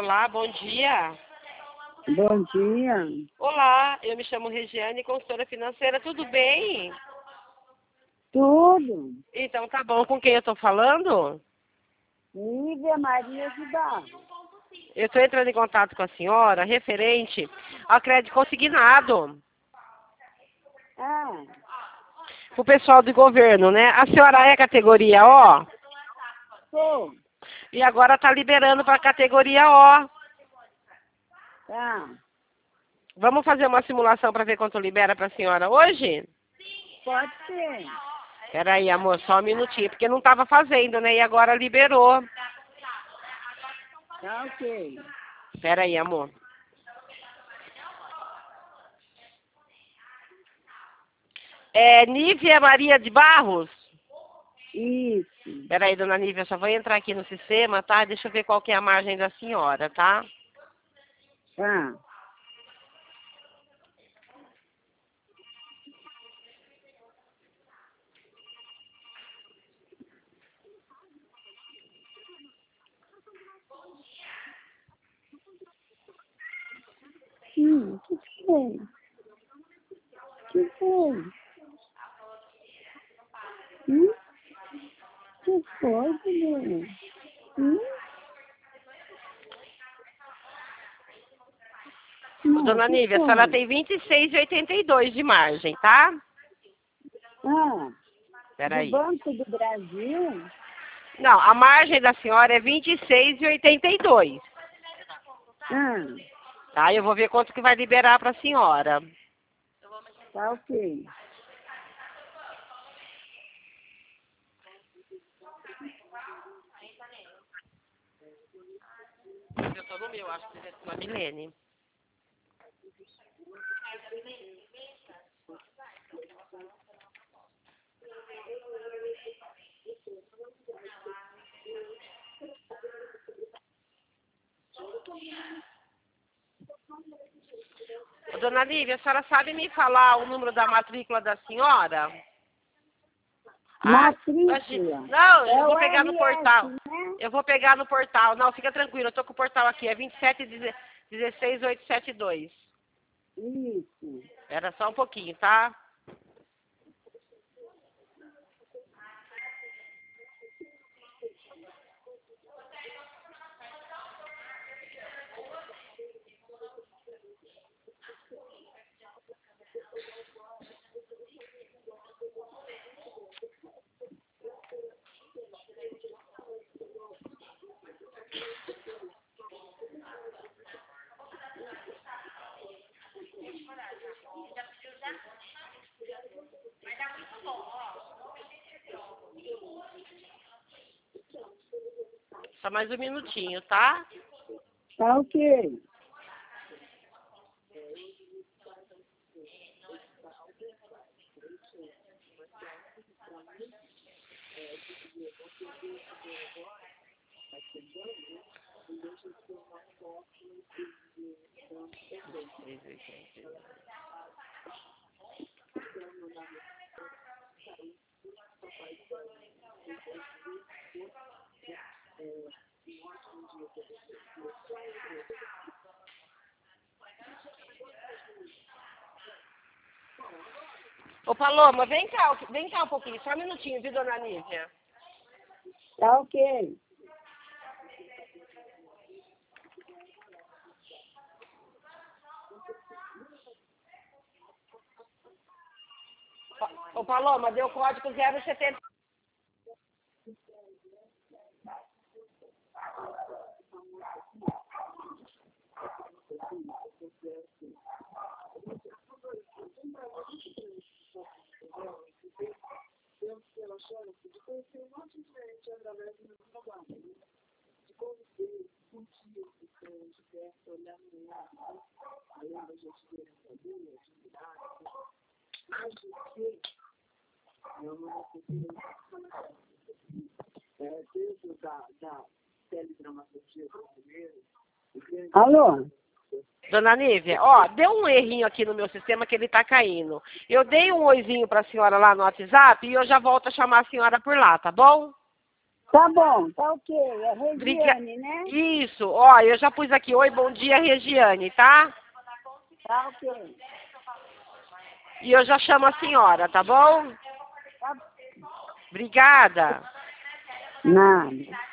Olá, bom dia. Bom dia. Olá, eu me chamo Regiane, consultora financeira, tudo bem? Tudo. Então tá bom, com quem eu tô falando? Lívia Maria de Barros. Eu tô entrando em contato com a senhora referente ao crédito consignado Ah, pro pessoal do governo, né? A senhora é categoria O sou. e agora tá liberando para categoria O. Tá. Vamos fazer uma simulação para ver quanto libera para a senhora hoje? Pode ser. Peraí, amor, só um minutinho, porque não tava fazendo, né? E agora liberou. Tá ok. Peraí, amor. É Nívia Maria de Barros? Isso. Peraí, dona Nívia, só vou entrar aqui no sistema, tá? Deixa eu ver qual que é a margem da senhora, tá? Tá. Que foi? Que foi? Que foi, menina? Não, Dona que Nívia, a foi? senhora tem 26,82 de margem, tá? Ah, do Peraí. Banco do Brasil? Não, a margem da senhora é 26,82, Ah, tá? Eu vou ver quanto que vai liberar para a senhora. tá ok. Eu tô no meu, acho que é uma Milene. Ô, dona Lívia, a senhora sabe me falar o número da matrícula da senhora? Matrícula. Não, É eu vou o pegar no RS, portal. né? Eu vou pegar no portal. Não, fica tranquilo, eu tô com o portal aqui. É 2716872. Isso. Era só um pouquinho, tá? Só mais um minutinho, tá? Tá ok. Ô, Paloma, vem cá um pouquinho, só um minutinho, viu, dona Nívia? Tá ok. Ô, Paloma, deu código 070. Alô? Dona Nívia, ó, deu um errinho aqui no meu sistema que ele tá caindo. Eu dei um oizinho pra senhora lá no WhatsApp e eu já volto a chamar a senhora por lá, tá bom? Tá bom, tá ok. É Briga- Regiane, né? Isso, ó, eu já pus aqui. Oi, bom dia, Regiane, tá? Tá ok. E eu já chamo a senhora, tá bom? Tá Obrigada. nada.